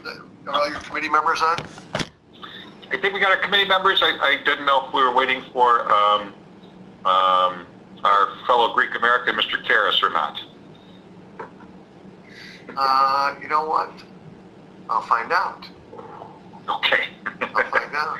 Are all your committee members on? I think we got our committee members. I didn't know if we were waiting for our fellow Greek American, Mr. Karras, or not. You know what? I'll find out. Okay. I'll find out.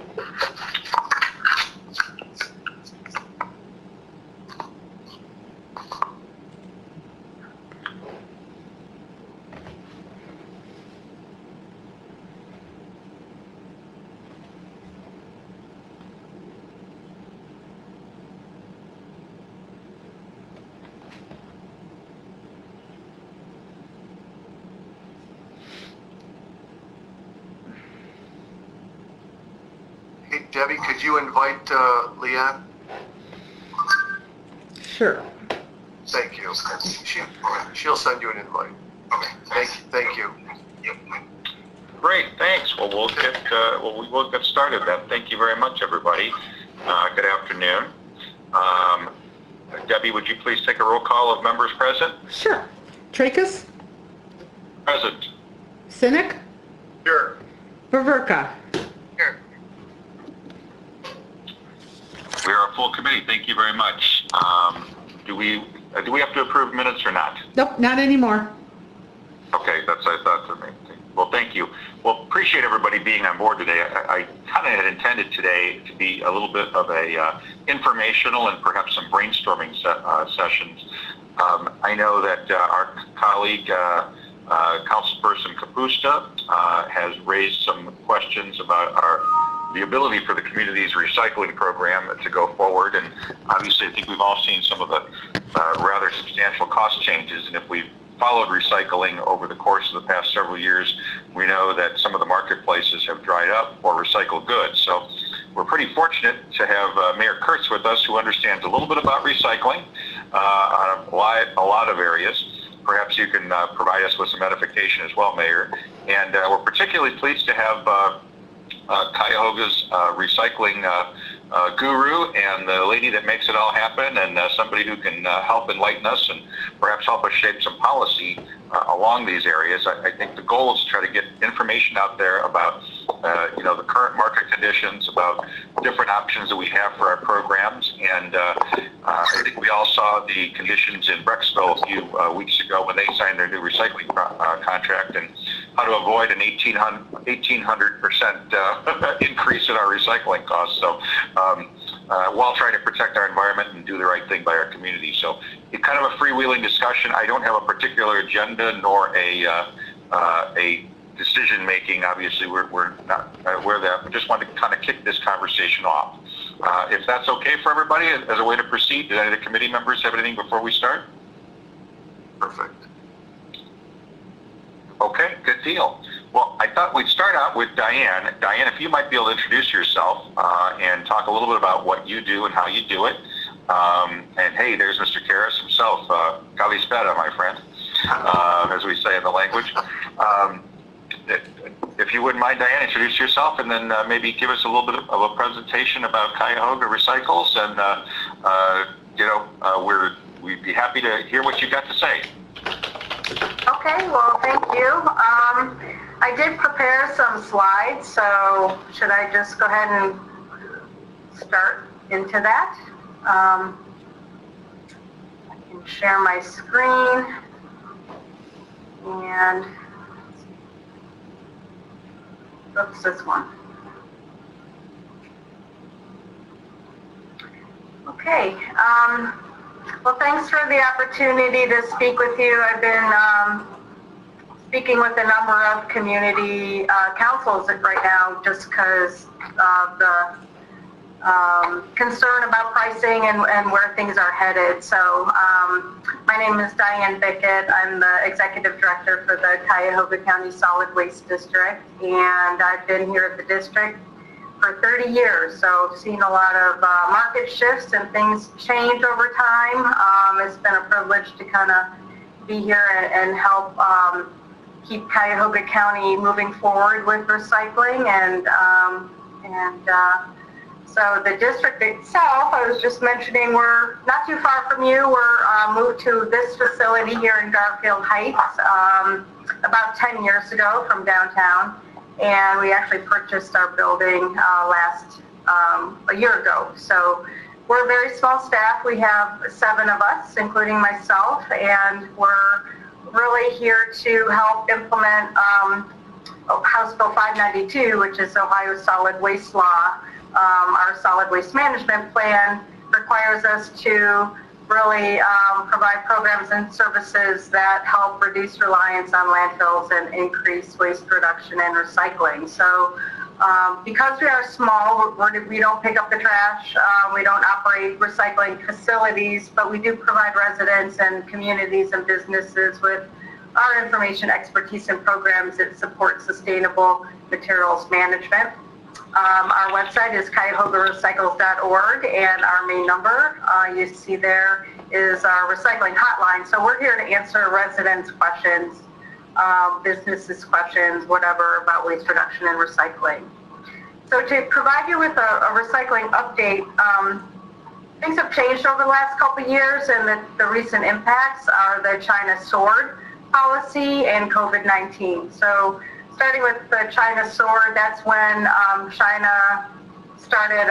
Hey, Debbie, could you invite Leanne? Sure. Thank you. She'll send you an invite. Okay. Thank you. Great, thanks. Well, we will get started then. Thank you very much, everybody. Good afternoon. Debbie, would you please take a roll call of members present? Sure. Tracus? Present. Sinek? Sure. Vaverka? Here. We are a full committee. Thank you very much. Do we have to approve minutes or not? Nope, not anymore. Okay, that's what I thought the main thing. Well, thank you. Well, appreciate everybody being on board today. I kind of had intended today to be a little bit of a informational and perhaps some brainstorming sessions. I know that our colleague, Councilperson Kapusta, has raised some questions about the ability for the community's recycling program to go forward, and obviously I think we've all seen some of the rather substantial cost changes, and if we've followed recycling over the course of the past several years, we know that some of the marketplaces have dried up for recycled goods. So we're pretty fortunate to have Mayor Kurtz with us, who understands a little bit about recycling on a lot of areas. Perhaps you can provide us with some edification as well, Mayor. And we're particularly pleased to have Cuyahoga's recycling guru and the lady that makes it all happen, and somebody who can help enlighten us and perhaps help us shape some policy along these areas. I think the goal is to try to get information out there about the current market conditions, about different options that we have for our programs, and I think we all saw the conditions in Brecksville a few weeks ago when they signed their new recycling contract, and how to avoid an 1,800% increase in our recycling costs. So while trying to protect our environment and do the right thing by our community. So it's kind of a freewheeling discussion. I don't have a particular agenda nor a decision making. Obviously, we're not aware of that. We just wanted to kind of kick this conversation off. If that's okay for everybody as a way to proceed, do any of the committee members have anything before we start? Perfect. Okay, good deal. Well, I thought we'd start out with Diane. Diane, if you might be able to introduce yourself and talk a little bit about what you do and how you do it. And hey, there's Mr. Karras himself. Kalispera, my friend, as we say in the language. If you wouldn't mind, Diane, introduce yourself and then maybe give us a little bit of a presentation about Cuyahoga Recycles, and we'd be happy to hear what you've got to say. Okay, well, thank you. I did prepare some slides, so should I just go ahead and start into that? I can share my screen, and oops, this one. Okay. Well, thanks for the opportunity to speak with you. I've been speaking with a number of community councils right now just because of the concern about pricing and where things are headed. So my name is Diane Bickett. I'm the Executive Director for the Cuyahoga County Solid Waste District, and I've been here at the district for 30 years, so seen a lot of market shifts and things change over time. It's been a privilege to kind of be here and help keep Cuyahoga County moving forward with recycling, and so the district itself, I was just mentioning, we're not too far from you. We're moved to this facility here in Garfield Heights. about 10 years ago from downtown, and we actually purchased our building a year ago. So we're a very small staff. We have 7 of us, including myself, and we're really here to help implement House Bill 592, which is Ohio's solid waste law. Our solid waste management plan requires us to really provide programs and services that help reduce reliance on landfills and increase waste reduction and recycling. So because we are small, we don't pick up the trash, we don't operate recycling facilities, but we do provide residents and communities and businesses with our information, expertise, and programs that support sustainable materials management. Our website is cuyahogarecycles.org, and our main number you see there is our recycling hotline. So we're here to answer residents' questions, businesses' questions, whatever about waste reduction and recycling. So to provide you with a recycling update, things have changed over the last couple of years, and the recent impacts are the China sword policy and COVID-19. So starting with the China sword, that's when China started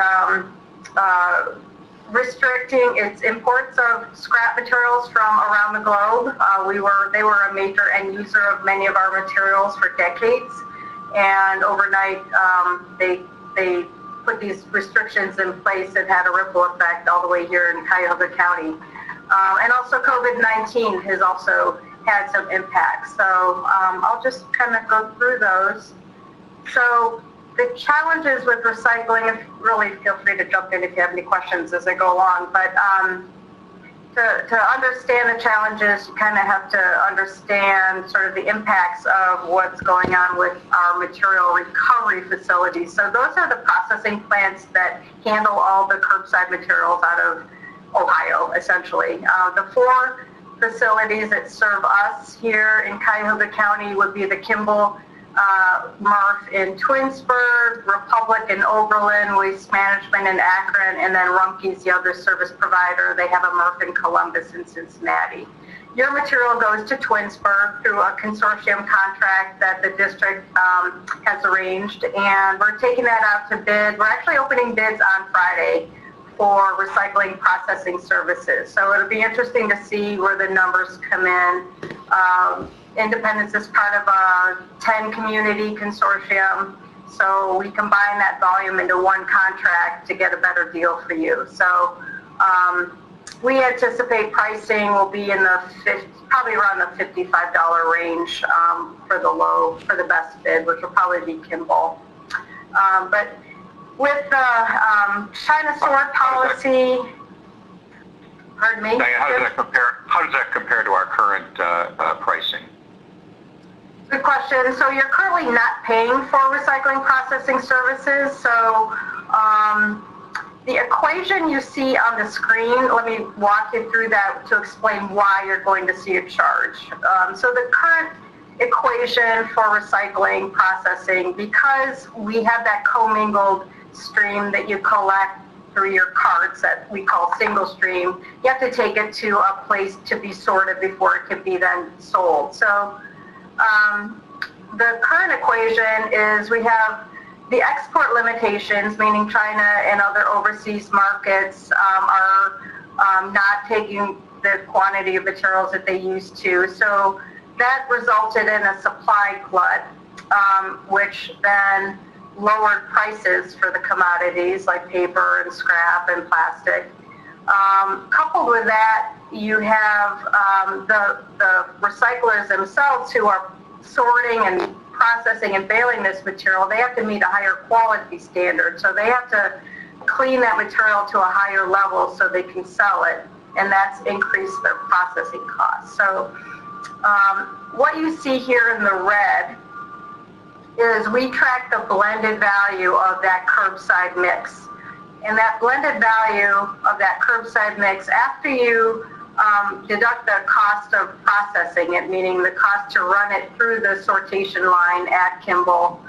restricting its imports of scrap materials from around the globe. They were a major end user of many of our materials for decades, and overnight they put these restrictions in place that had a ripple effect all the way here in Cuyahoga County. And also COVID-19 has also had some impacts. So I'll just kind of go through those. So the challenges with recycling, really feel free to jump in if you have any questions as I go along, but to understand the challenges, you kind of have to understand sort of the impacts of what's going on with our material recovery facilities. So those are the processing plants that handle all the curbside materials out of Ohio, essentially. The 4 facilities that serve us here in Cuyahoga County would be the Kimball MRF in Twinsburg, Republic in Oberlin, Waste Management in Akron, and then Rumpke's the other service provider. They have a MRF in Columbus and Cincinnati. Your material goes to Twinsburg through a consortium contract that the district has arranged, and we're taking that out to bid. We're actually opening bids on Friday for recycling processing services. So it'll be interesting to see where the numbers come in. Independence is part of a 10 community consortium. So we combine that volume into one contract to get a better deal for you. So we anticipate pricing will be in the probably around the $55 range for the best bid, which will probably be Kimball. But with the China sword policy, pardon me? Diane, how does that compare to our current pricing? Good question. So you're currently not paying for recycling processing services. So the equation you see on the screen, let me walk you through that to explain why you're going to see a charge. So the current equation for recycling processing, because we have that commingled stream that you collect through your carts that we call single stream, you have to take it to a place to be sorted before it can be then sold. So the current equation is we have the export limitations, meaning China and other overseas markets are not taking the quantity of materials that they used to. So that resulted in a supply glut, which then lowered prices for the commodities like paper and scrap and plastic. Coupled with that, you have the recyclers themselves who are sorting and processing and baling this material. They have to meet a higher quality standard. So they have to clean that material to a higher level so they can sell it, and that's increased their processing costs. So what you see here in the red is we track the blended value of that curbside mix. And that blended value of that curbside mix, after you deduct the cost of processing it, meaning the cost to run it through the sortation line at Kimball,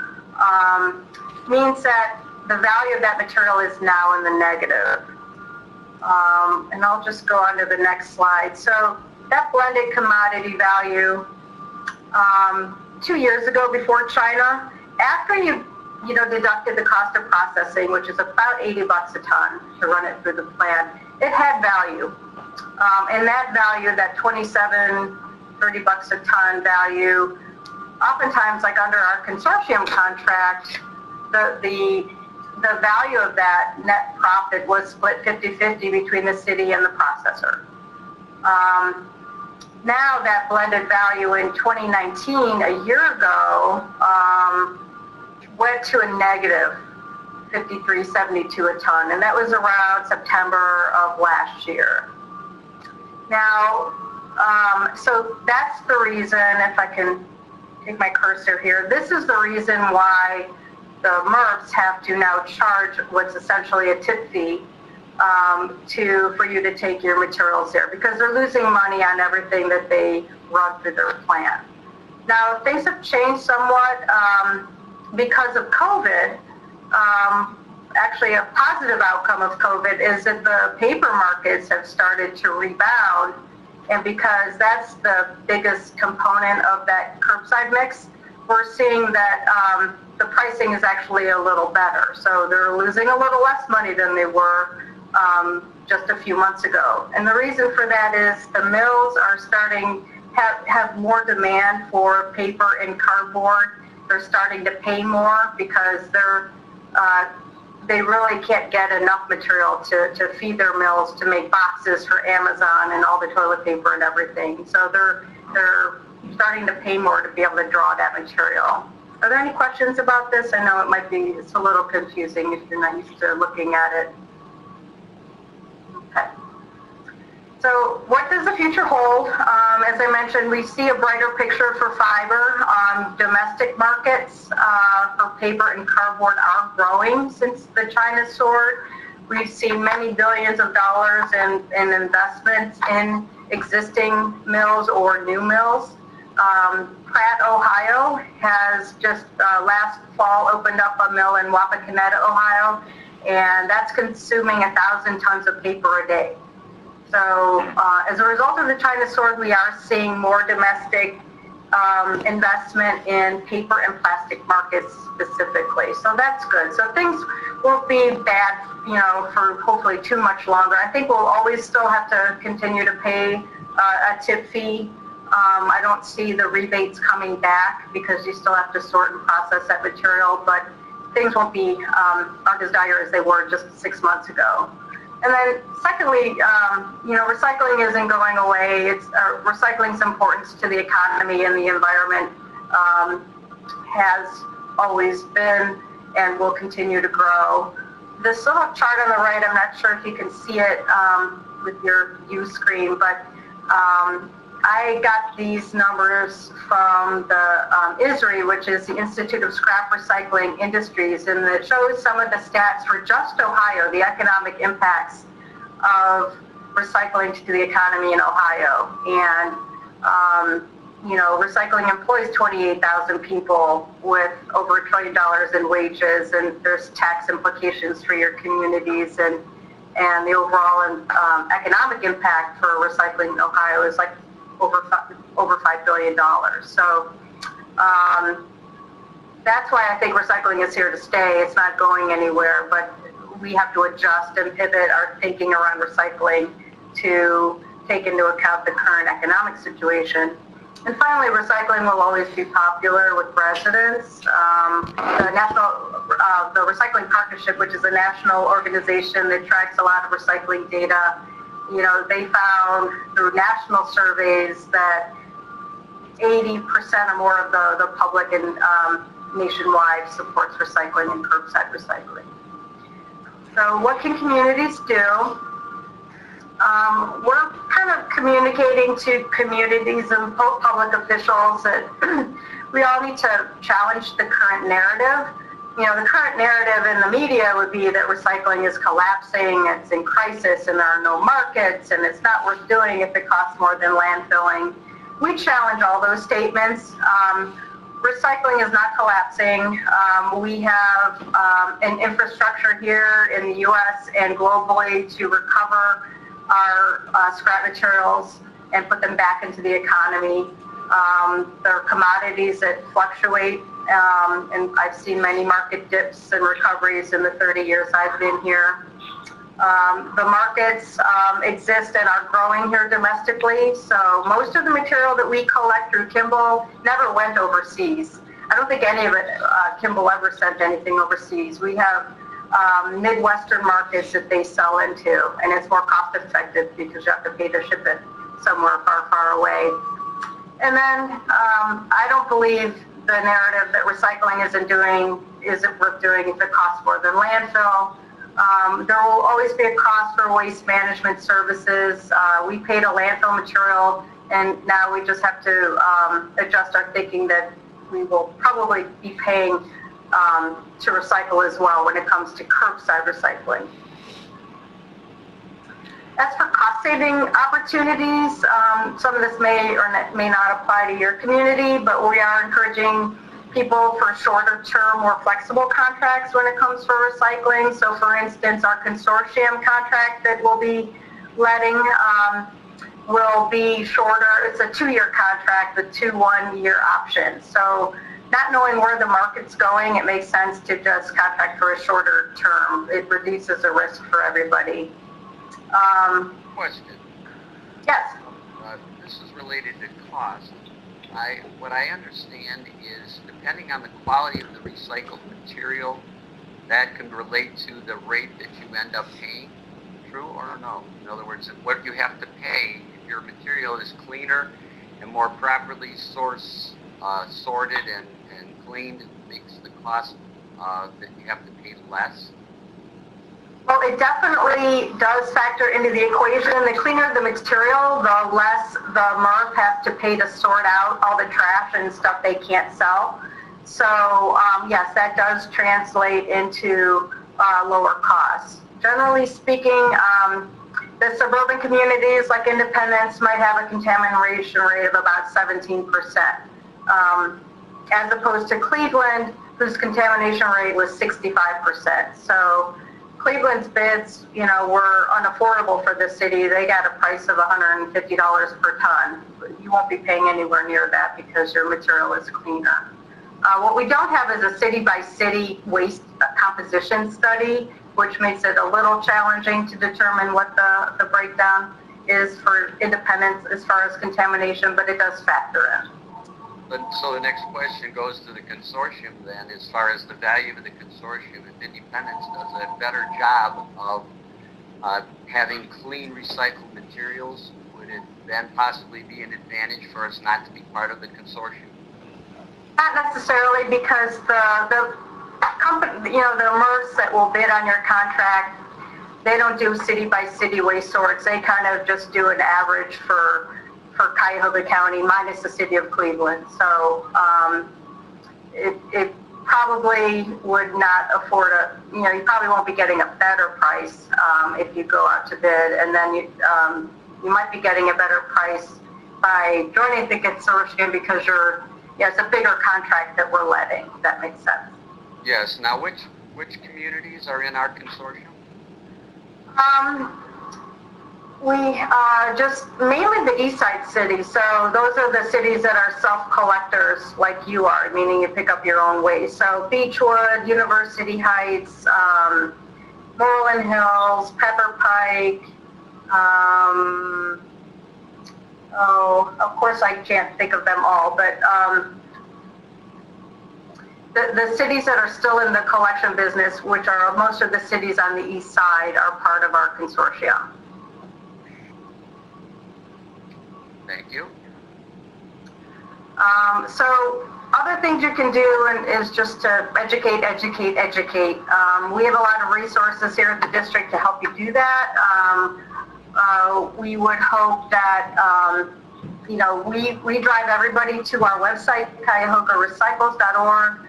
means that the value of that material is now in the negative. And I'll just go on to the next slide. So that blended commodity value 2 years ago before China, after you deducted the cost of processing, which is about $80 a ton to run it through the plant, it had value. And that value, that 27, $30 a ton value, oftentimes, like under our consortium contract, the value of that net profit was split 50-50 between the city and the processor. Now that blended value in 2019, a year ago, went to a negative 53.72 a ton, and that was around September of last year. Now, so that's the reason, if I can take my cursor here, this is the reason why the MRFs have to now charge what's essentially a tip fee for you to take your materials there, because they're losing money on everything that they run through their plant. Now, things have changed somewhat because of COVID. Actually, a positive outcome of COVID is that the paper markets have started to rebound, and because that's the biggest component of that curbside mix, we're seeing that the pricing is actually a little better. So they're losing a little less money than they were just a few months ago. And the reason for that is the mills are starting have more demand for paper and cardboard. They're starting to pay more because they really can't get enough material to feed their mills to make boxes for Amazon and all the toilet paper and everything. So they're starting to pay more to be able to draw that material. Are there any questions about this? I know it's a little confusing if you're not used to looking at it. Okay. So what does the future hold? As I mentioned, we see a brighter picture for fiber. Domestic markets for paper and cardboard are growing since the China soared. We've seen many billions of dollars in investments in existing mills or new mills. Pratt, Ohio has just last fall opened up a mill in Wapakoneta, Ohio, and that's consuming 1,000 tons of paper a day. So as a result of the China sword, we are seeing more domestic investment in paper and plastic markets specifically. So that's good. So things won't be bad, for hopefully too much longer. I think we'll always still have to continue to pay a tip fee. I don't see the rebates coming back because you still have to sort and process that material, but things won't be aren't as dire as they were just 6 months ago. And then secondly, recycling isn't going away. It's recycling's importance to the economy and the environment has always been and will continue to grow. This little chart on the right, I'm not sure if you can see it with your view screen, but I got these numbers from the ISRI, which is the Institute of Scrap Recycling Industries, and it shows some of the stats for just Ohio, the economic impacts of recycling to the economy in Ohio. And, recycling employs 28,000 people with over $1 trillion in wages, and there's tax implications for your communities, and the overall economic impact for recycling in Ohio is like over $5 billion. So that's why I think recycling is here to stay. It's not going anywhere, but we have to adjust and pivot our thinking around recycling to take into account the current economic situation. And finally, recycling will always be popular with residents. The Recycling Partnership, which is a national organization that tracks a lot of recycling data, they found through national surveys that 80% or more of the public and nationwide supports recycling and curbside recycling. So what can communities do? We're kind of communicating to communities and public officials that we all need to challenge the current narrative. The current narrative in the media would be that recycling is collapsing, it's in crisis, and there are no markets, and it's not worth doing if it costs more than landfilling. We challenge all those statements. Recycling is not collapsing. We have an infrastructure here in the U.S. and globally to recover our scrap materials and put them back into the economy. There are commodities that fluctuate, and I've seen many market dips and recoveries in the 30 years I've been here. The markets exist and are growing here domestically, so most of the material that we collect through Kimball never went overseas. I don't think any of it, Kimball ever sent anything overseas. We have Midwestern markets that they sell into, and it's more cost effective because you have to pay to ship it somewhere far, far away. And then I don't believe the narrative that recycling isn't worth doing if it costs more than landfill. There will always be a cost for waste management services. We paid a landfill material, and now we just have to adjust our thinking that we will probably be paying to recycle as well when it comes to curbside recycling. As for cost-saving opportunities, some of this may or may not apply to your community, but we are encouraging people for shorter-term, more flexible contracts when it comes for recycling. So, for instance, our consortium contract that we'll be letting will be shorter. It's a 2-year contract with 2 one-year options. So, not knowing where the market's going, it makes sense to just contract for a shorter term. It reduces the risk for everybody. Question. Yes. This is related to cost. What I understand is depending on the quality of the recycled material, that can relate to the rate that you end up paying. True or no? In other words, what you have to pay if your material is cleaner and more properly sorted and cleaned, makes the cost that you have to pay less. Well, it definitely does factor into the equation. The cleaner the material, the less the MRF has to pay to sort out all the trash and stuff they can't sell. So, yes, that does translate into lower costs. Generally speaking, the suburban communities like Independence might have a contamination rate of about 17%, as opposed to Cleveland, whose contamination rate was 65%. So, Cleveland's bids, were unaffordable for the city. They got a price of $150 per ton. You won't be paying anywhere near that because your material is cleaner. What we don't have is a city-by-city waste composition study, which makes it a little challenging to determine what the breakdown is for Independence as far as contamination, but it does factor in. So the next question goes to the consortium then, as far as the value of the consortium. If Independence does a better job of having clean recycled materials, would it then possibly be an advantage for us not to be part of the consortium? Not necessarily, because the company, the MRFs that will bid on your contract, they don't do city by city waste sorts. They kind of just do an average for Cuyahoga County minus the city of Cleveland. So it probably would not afford you probably won't be getting a better price if you go out to bid, and then you might be getting a better price by joining the consortium because it's a bigger contract that we're letting, if that makes sense. Yes. Now, which communities are in our consortium? We just mainly the east side cities. So those are the cities that are self-collectors like you are, meaning you pick up your own waste. So Beechwood, University Heights, Moreland Hills, Pepper Pike. Of course I can't think of them all, but the cities that are still in the collection business, which are most of the cities on the east side, are part of our consortium. Thank you. So other things you can do is just to educate. We have a lot of resources here at the district to help you do that. We would hope that, we drive everybody to our website, CuyahogaRecycles.org.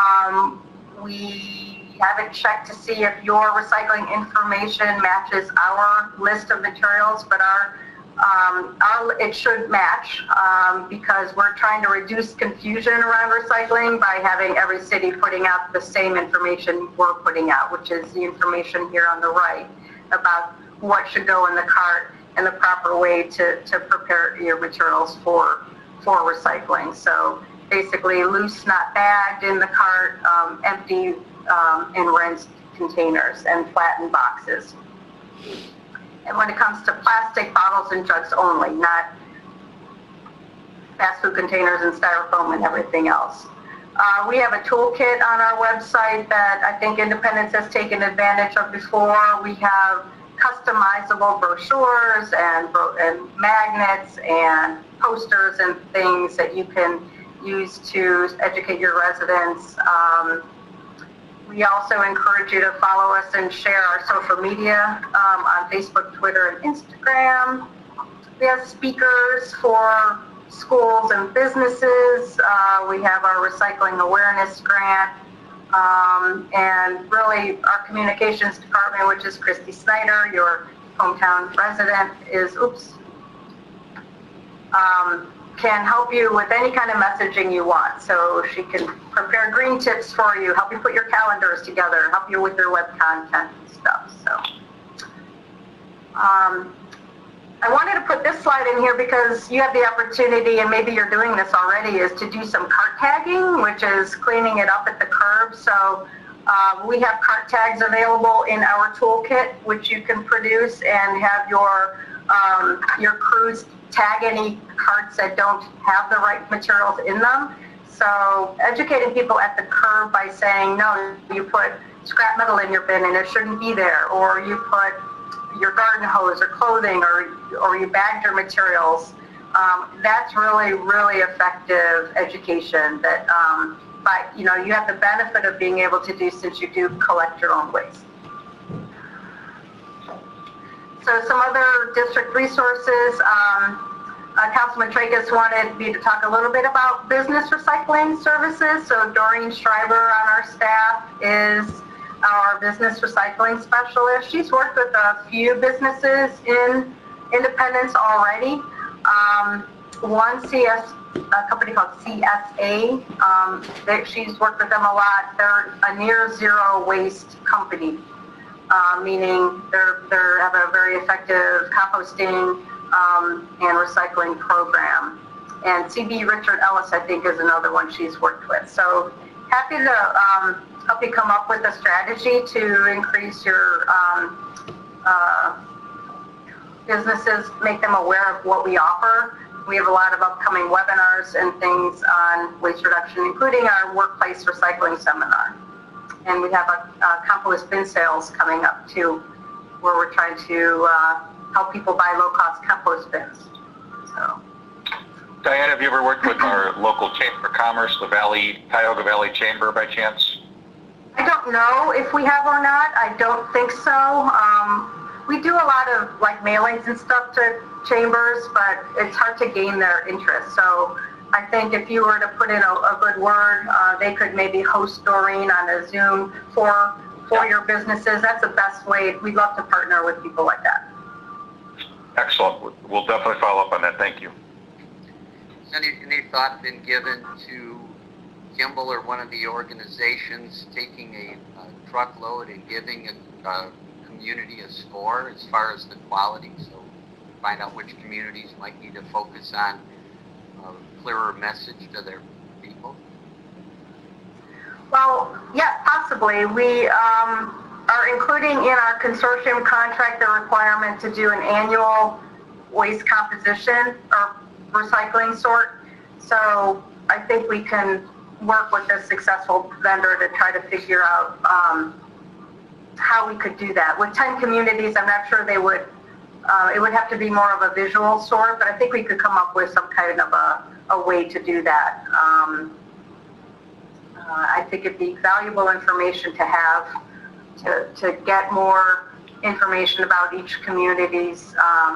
We haven't checked to see if your recycling information matches our list of materials, but it should match because we're trying to reduce confusion around recycling by having every city putting out the same information we're putting out, which is the information here on the right about what should go in the cart and the proper way to prepare your materials for for recycling. So basically loose, not bagged in the cart, empty in rinsed containers and flattened boxes. And when it comes to plastic, bottles and jugs only, not fast food containers and styrofoam and everything else. We have a toolkit on our website that I think Independence has taken advantage of before. We have customizable brochures and magnets and posters and things that you can use to educate your residents. We also encourage you to follow us and share our social media on Facebook, Twitter, and Instagram. We have speakers for schools and businesses. We have our recycling awareness grant. And really our communications department, which is Christy Snyder, your hometown resident, can help you with any kind of messaging you want. So she can prepare green tips for you, help you put your calendars together, help you with your web content and stuff. So I wanted to put this slide in here because you have the opportunity, and maybe you're doing this already, is to do some cart tagging, which is cleaning it up at the curb. So we have cart tags available in our toolkit, which you can produce and have your crews tag any carts that don't have the right materials in them. So educating people at the curb by saying, no, you put scrap metal in your bin and it shouldn't be there, or you put your garden hose or clothing, or you bagged your materials. That's really, really effective education that, but you have the benefit of being able to do since you do collect your own waste. So some other district resources. Councilman Tracus wanted me to talk a little bit about business recycling services. So Doreen Schreiber on our staff is our business recycling specialist. She's worked with a few businesses in Independence already. A company called CSA, she's worked with them a lot. They're a near zero waste company, meaning they have a very effective composting and recycling program. And CB Richard Ellis, I think, is another one she's worked with. So happy to help you come up with a strategy to increase your businesses, make them aware of what we offer. We have a lot of upcoming webinars and things on waste reduction, including our workplace recycling seminar. And we have a compost bin sales coming up too, where we're trying to help people buy low-cost compost bins. So. Diane, have you ever worked with our local Chamber of Commerce, the Cuyahoga Valley Chamber, by chance? I don't know if we have or not. I don't think so. We do a lot of mailings and stuff to chambers, but it's hard to gain their interest. So I think if you were to put in a good word, they could maybe host Doreen on a Zoom for your businesses. That's the best way. We'd love to partner with people like that. Excellent. We'll definitely follow up on that. Thank you. Has any thought been given to Kimball or one of the organizations taking a truckload and giving a community a score as far as the quality? So find out which communities might need to focus on a clearer message to their people? Well, yes, possibly. We are including in our consortium contract the requirement to do an annual waste composition or recycling sort. So I think we can work with a successful vendor to try to figure out how we could do that. With 10 communities, I'm not sure they would, it would have to be more of a visual sort, but I think we could come up with some kind of a way to do that. I think it'd be valuable information to have to get more information about each community's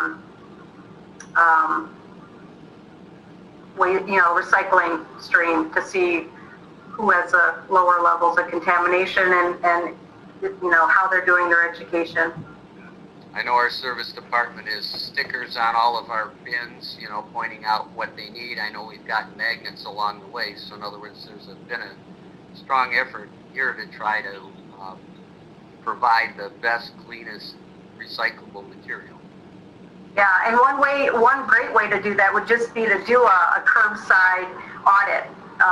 recycling stream to see who has lower levels of contamination and how they're doing their education. I know our service department is stickers on all of our bins, pointing out what they need. I know we've got magnets along the way. So in other words, there's been a strong effort here to try to provide the best, cleanest recyclable material. Yeah, and one great way to do that would just be to do a curbside audit.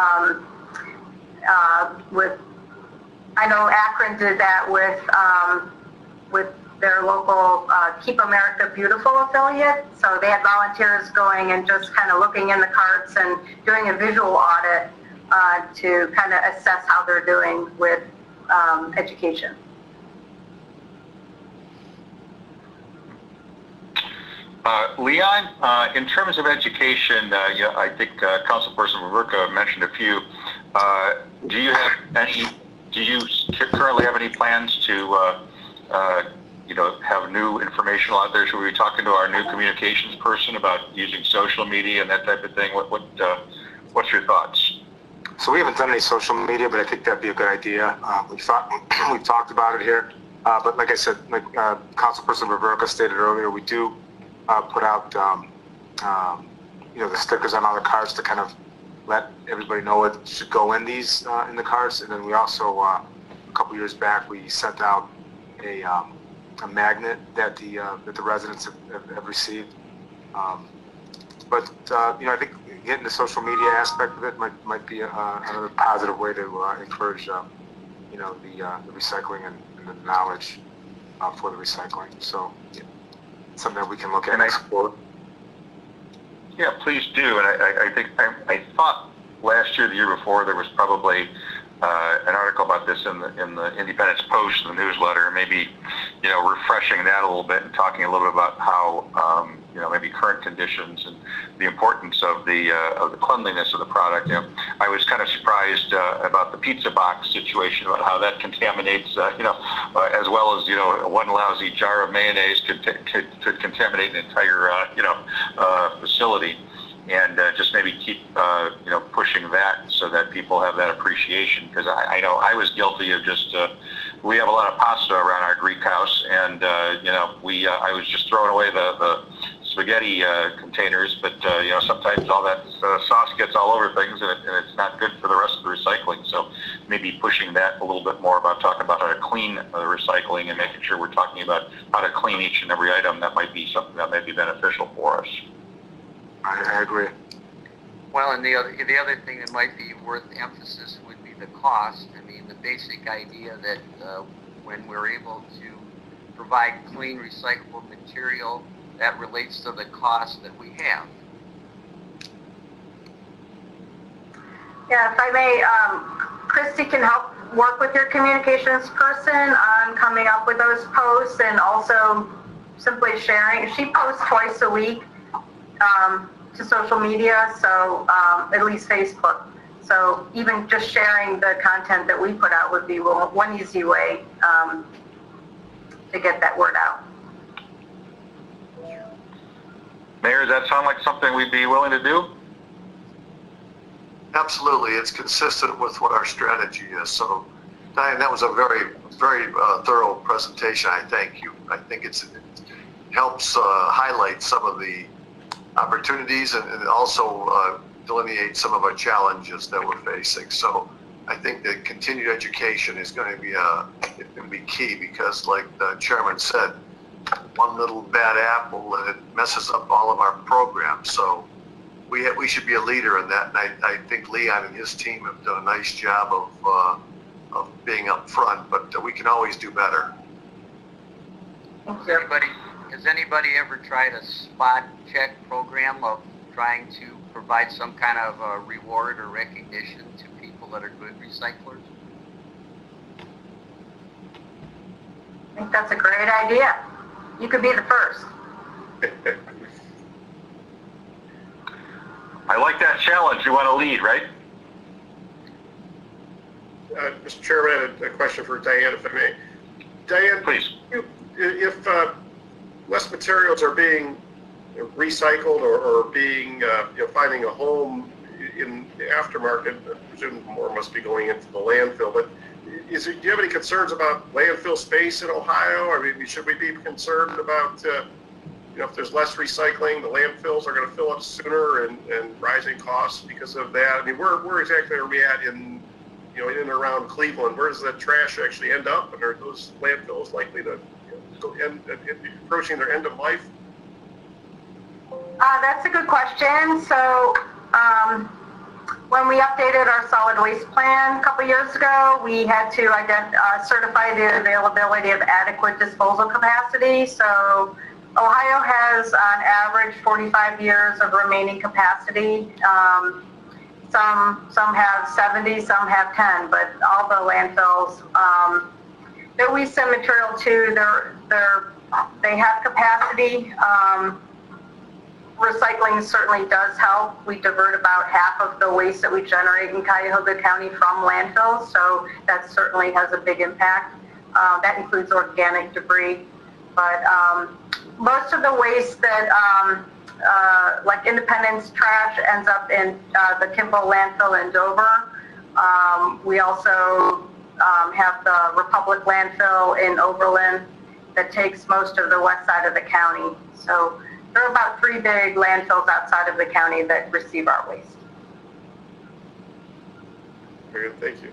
I know Akron did that with their local Keep America Beautiful affiliate. So they had volunteers going and just kind of looking in the carts and doing a visual audit to kind of assess how they're doing with education. Leon, in terms of education, I think Councilperson Verka mentioned a few. Do you currently have any plans to, have new informational out there? Should we be talking to our new communications person about using social media and that type of thing? What's your thoughts? So we haven't done any social media, but I think that'd be a good idea. We've talked about it here. But like I said, like Councilperson Verka stated earlier, we do put out, the stickers on all the cards to kind of let everybody know what should go in these in the cards. And then we also, a couple years back, we sent out a magnet that the residents have received. But I think getting the social media aspect of it might be another positive way to encourage the recycling and the knowledge for the recycling. So something that we can look at and explore. Yeah, please do. And I thought last year, the year before, there was probably an article about this in the Independence Post, the newsletter. Maybe refreshing that a little bit and talking a little bit about how maybe current conditions and the importance of the cleanliness of the product. I was kind of surprised about the pizza box situation, about how that contaminates, as well as one lousy jar of mayonnaise could contaminate an entire facility. And just maybe keep pushing that so that people have that appreciation, because I know I was guilty of just we have a lot of pasta around our Greek house, and I was just throwing away the spaghetti containers, but sometimes all that sauce gets all over things, and it's not good for the rest of the recycling. So maybe pushing that a little bit more about talking about how to clean the recycling and making sure we're talking about how to clean each and every item. That might be something that might be beneficial for us. I agree. Well, and the other thing that might be worth emphasis would be the cost. I mean, the basic idea that when we're able to provide clean, recyclable material, that relates to the cost that we have. Yeah, if I may, Christy can help work with your communications person on coming up with those posts, and also simply sharing. She posts twice a week to social media, so at least Facebook. So even just sharing the content that we put out would be one easy way to get that word out. Mayor, does that sound like something we'd be willing to do? Absolutely. It's consistent with what our strategy is. So, Diane, that was a very, very thorough presentation. I thank you. I think it helps highlight some of the opportunities and also delineate some of our challenges that we're facing. So I think that continued education is going to be key, because like the chairman said, one little bad apple and it messes up all of our programs. So we should be a leader in that, and I think Leon and his team have done a nice job of being up front, but we can always do better. Has anybody ever tried a spot check program of trying to provide some kind of a reward or recognition to people that are good recyclers? I think that's a great idea. You could be the first. I like that challenge. You want to lead, right? Mr. Chairman, I had a question for Diane, if I may. Diane, please. If less materials are being recycled or being, finding a home in the aftermarket, I presume more must be going into the landfill, but do you have any concerns about landfill space in Ohio? I mean, should we be concerned about, if there's less recycling, the landfills are going to fill up sooner and rising costs because of that? I mean, where exactly are we at in and around Cleveland? Where does that trash actually end up? And are those landfills likely to approaching their end of life? That's a good question. So, when we updated our solid waste plan a couple years ago, we had to certify the availability of adequate disposal capacity. So, Ohio has on average 45 years of remaining capacity. Some have 70, some have 10, but all the landfills that we send material to, they have capacity. Recycling certainly does help. We divert about half of the waste that we generate in Cuyahoga County from landfills, so that certainly has a big impact. That includes organic debris, but most of the waste that, like Independence trash, ends up in the Kimball landfill in Dover. We also have the Republic landfill in Oberlin that takes most of the west side of the county. So there are about 3 big landfills outside of the county that receive our waste. Very good, thank you.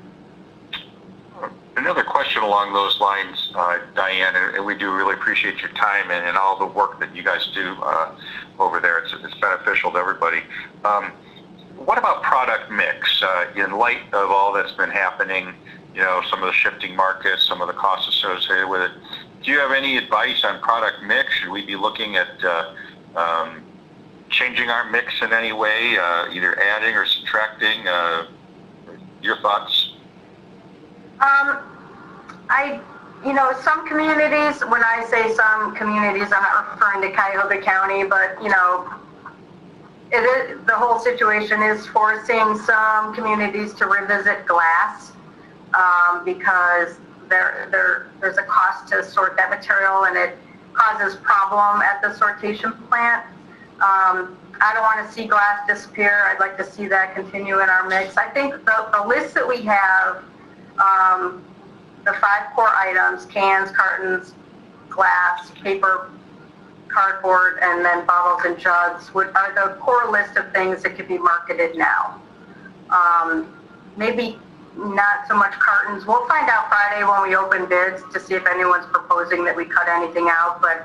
Another question along those lines, Diane, and we do really appreciate your time and all the work that you guys do over there. It's beneficial to everybody. What about product mix? In light of all that's been happening, some of the shifting markets, some of the costs associated with it, do you have any advice on product mix? Should we be looking at changing our mix in any way, either adding or subtracting? Your thoughts? Some communities, when I say some communities, I'm not referring to Cuyahoga County, but, the whole situation is forcing some communities to revisit glass because there's a cost to sort that material and it causes problem at the sortation plant. I don't want to see glass disappear. I'd like to see that continue in our mix. I think the list that we have, the 5 core items, cans, cartons, glass, paper, cardboard, and then bottles and jugs are the core list of things that could be marketed now. Maybe not so much cartons. We'll find out Friday when we open bids to see if anyone's proposing that we cut anything out, but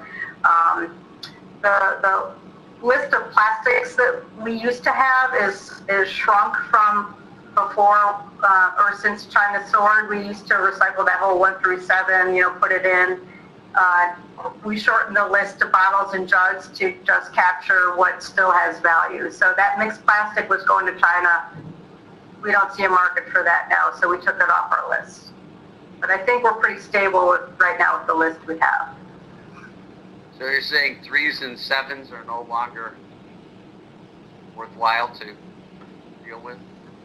the list of plastics that we used to have is shrunk from before or since China soared. We used to recycle that whole 1 through 7, put it in. We shortened the list of bottles and jugs to just capture what still has value. So that mixed plastic was going to China. We don't see a market for that now, so we took it off our list. But I think we're pretty stable right now with the list we have. So you're saying 3s and 7s are no longer worthwhile to deal with?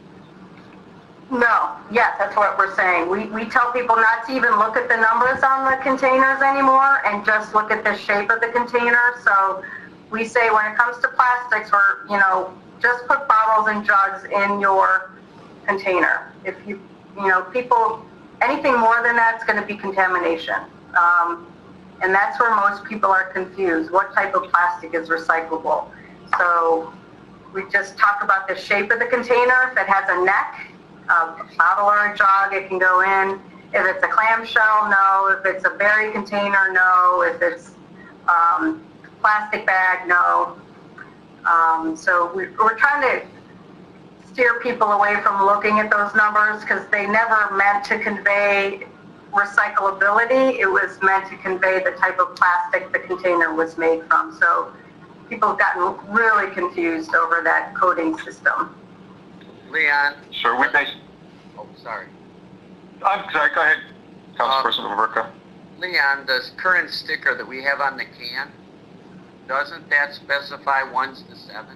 No, yes, that's what we're saying. We tell people not to even look at the numbers on the containers anymore and just look at the shape of the container. So we say when it comes to plastics, just put bottles and jugs in your container. If people, anything more than that's going to be contamination. And that's where most people are confused. What type of plastic is recyclable? So we just talk about the shape of the container. If it has a neck, a bottle or a jug, it can go in. If it's a clamshell, no. If it's a berry container, no. If it's plastic bag, no. So we're trying to steer people away from looking at those numbers because they never meant to convey recyclability. It was meant to convey the type of plastic the container was made from. So people have gotten really confused over that coding system. Leon? Sir, we may... Oh, sorry. I'm sorry, go ahead, Councilperson Verka. Leon, the current sticker that we have on the can, doesn't that specify 1s to 7s?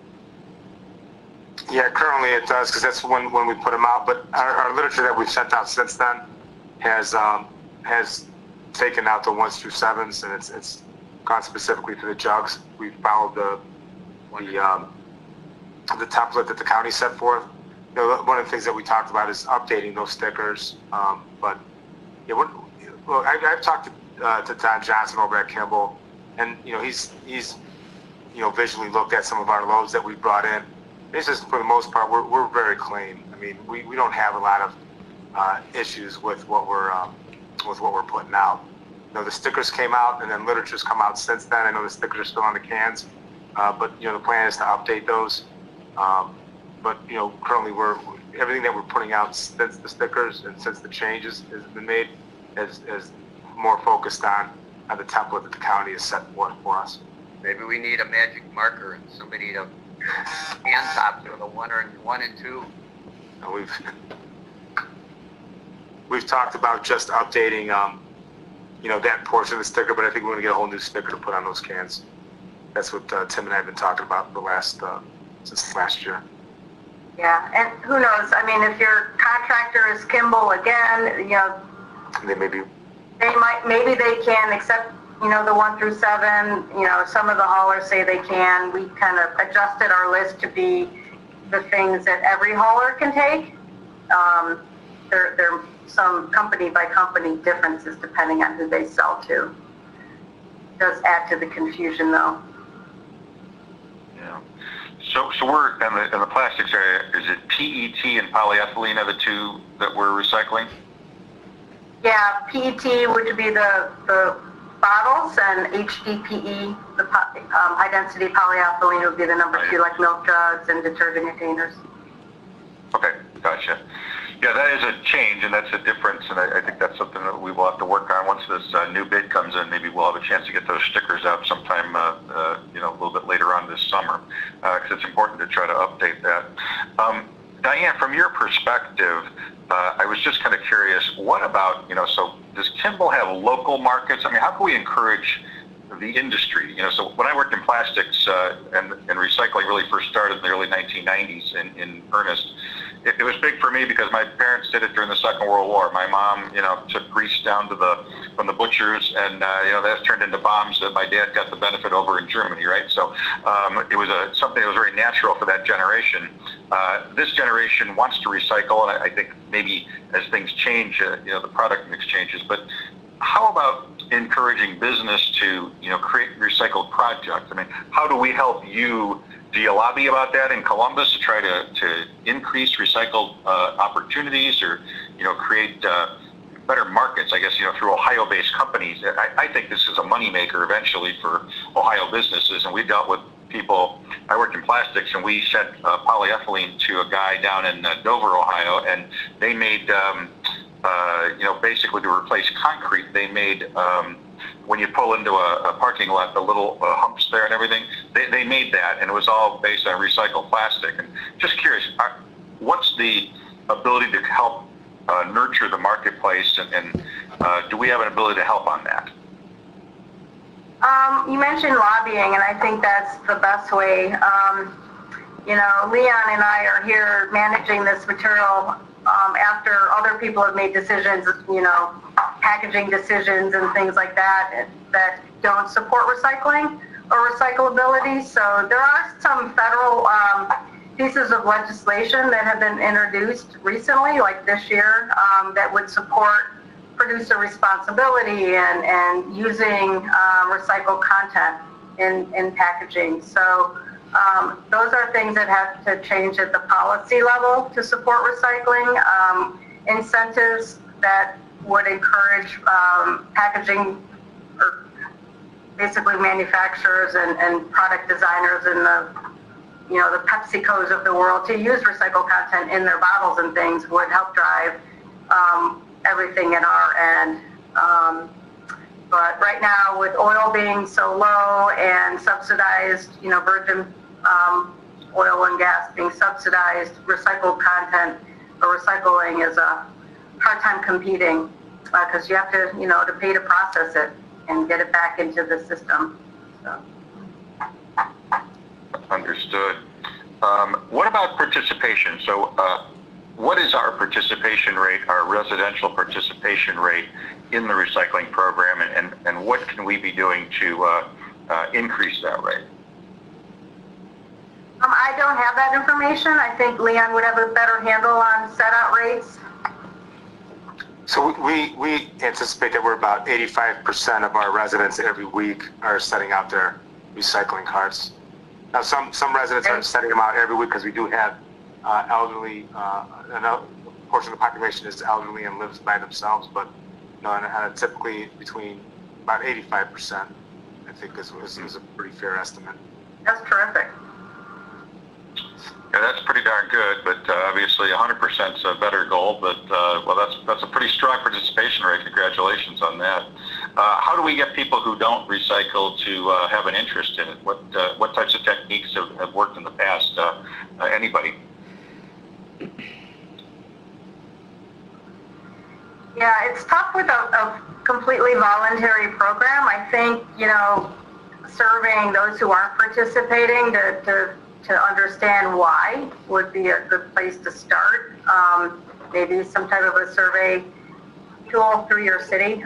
Yeah, currently it does, because that's when we put them out. But our literature that we've sent out since then has taken out the 1s through 7s, and it's gone specifically to the jugs. We followed the template that the county set forth. One of the things that we talked about is updating those stickers. But yeah, I've talked to Don Johnson over at Kimball, and he's visually looked at some of our loads that we brought in. It's just, for the most part, we're very clean. I mean, we don't have a lot of issues with what we're putting out. The stickers came out, and then literature's come out since then. I know the stickers are still on the cans, but the plan is to update those. But currently everything that we're putting out since the stickers and since the changes has been made is more focused on the template that the county has set forth for us. Maybe we need a magic marker and somebody to hand top to the 1 and 2. And we've talked about just updating that portion of the sticker, but I think we're going to get a whole new sticker to put on those cans. That's what Tim and I have been talking about since last year. Yeah, and who knows? I mean, if your contractor is Kimball again, maybe they can accept, the 1 through 7. Some of the haulers say they can. We kind of adjusted our list to be the things that every hauler can take. There are some company by company differences depending on who they sell to. It does add to the confusion, though. Yeah. So we're in the plastics area. Is it PET and polyethylene are the two that we're recycling? Yeah, PET would be the bottles, and HDPE, the high density polyethylene, would be the number 2, like milk jugs and detergent containers. Okay, gotcha. Yeah, that is a change, and that's a difference, and I think that's something that we will have to work on once this new bid comes in. Maybe we'll have a chance to get those stickers out sometime, a little bit later on this summer, because it's important to try to update that. Diane, from your perspective, I was just kind of curious, what about, so does Kimball have local markets? I mean, how can we encourage the industry? So when I worked in plastics and recycling really first started in the early 1990s in earnest, it was big for me because my parents did it during the Second World War. My mom, took grease down from the butchers, and that turned into bombs that my dad got the benefit over in Germany, right? So it was something that was very natural for that generation. This generation wants to recycle, and I think maybe as things change, the product mix changes. But how about encouraging business to create recycled projects? I mean, how do we help you? Do you lobby about that in Columbus to try to increase recycled opportunities, or create better markets? I guess through Ohio-based companies. I think this is a moneymaker eventually for Ohio businesses, and we dealt with people. I worked in plastics, and we sent polyethylene to a guy down in Dover, Ohio, and they made basically to replace concrete. They made when you pull into a parking lot, the little humps there and everything, they made that, and it was all based on recycled plastic. And just curious, what's the ability to help nurture the marketplace, and do we have an ability to help on that? You mentioned lobbying, and I think that's the best way. Leon and I are here managing this material after other people have made decisions, packaging decisions and things like that don't support recycling or recyclability. So there are some federal pieces of legislation that have been introduced recently, like this year, that would support producer responsibility and using recycled content in packaging. So those are things that have to change at the policy level to support recycling. Incentives that would encourage packaging, or basically manufacturers and product designers and the PepsiCos of the world to use recycled content in their bottles and things, would help drive everything in our end. But right now, with oil being so low and subsidized, virgin oil and gas being subsidized, recycled content or recycling is a hard time competing, because you have to, to pay to process it and get it back into the system. So. Understood. What about participation? So what is our participation rate, our residential participation rate in the recycling program, and what can we be doing to increase that rate? I don't have that information. I think Leon would have a better handle on set-out rates. So we anticipate that we're about 85% of our residents every week are setting out their recycling carts. Now, some residents aren't setting them out every week because we do have elderly, a portion of the population is elderly and lives by themselves, but typically between about 85%, I think is a pretty fair estimate. That's terrific. Yeah, that's pretty darn good, but obviously 100% is a better goal, but well, that's a pretty strong participation rate. Congratulations on that. How do we get people who don't recycle to have an interest in it? What types of techniques have worked in the past? Anybody? Yeah, it's tough with a completely voluntary program. I think, serving those who aren't participating to understand why would be a good place to start. Maybe some type of a survey tool through your city.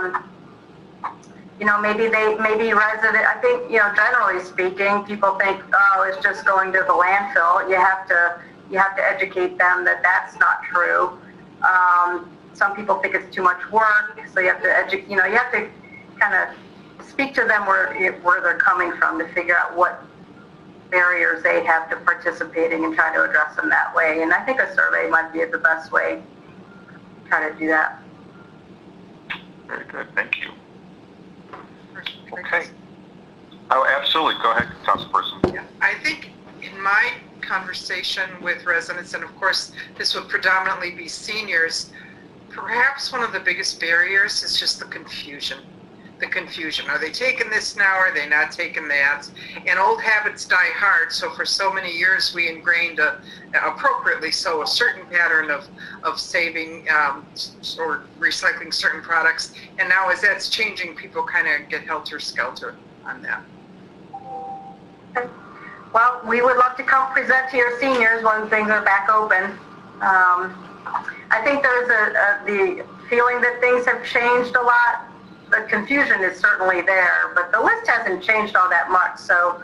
Maybe resident, I think, generally speaking, people think, oh, it's just going to the landfill. You have to educate them that that's not true. Some people think it's too much work, so you have to you have to kind of speak to them where they're coming from to figure out what barriers they have to participating and try to address them that way. And I think a survey might be the best way to try to do that. Very good, thank you. Okay. Oh, absolutely. Go ahead, Councilperson. Yeah, I think in my conversation with residents, and of course this would predominantly be seniors, perhaps one of the biggest barriers is just the confusion. Are they taking this now? Are they not taking that? And old habits die hard. So for so many years, we ingrained appropriately so a certain pattern of saving or recycling certain products. And now as that's changing, people kind of get helter-skelter on that. Okay. Well, we would love to come present to your seniors when things are back open. I think there's the feeling that things have changed a lot. The confusion is certainly there, but the list hasn't changed all that much. So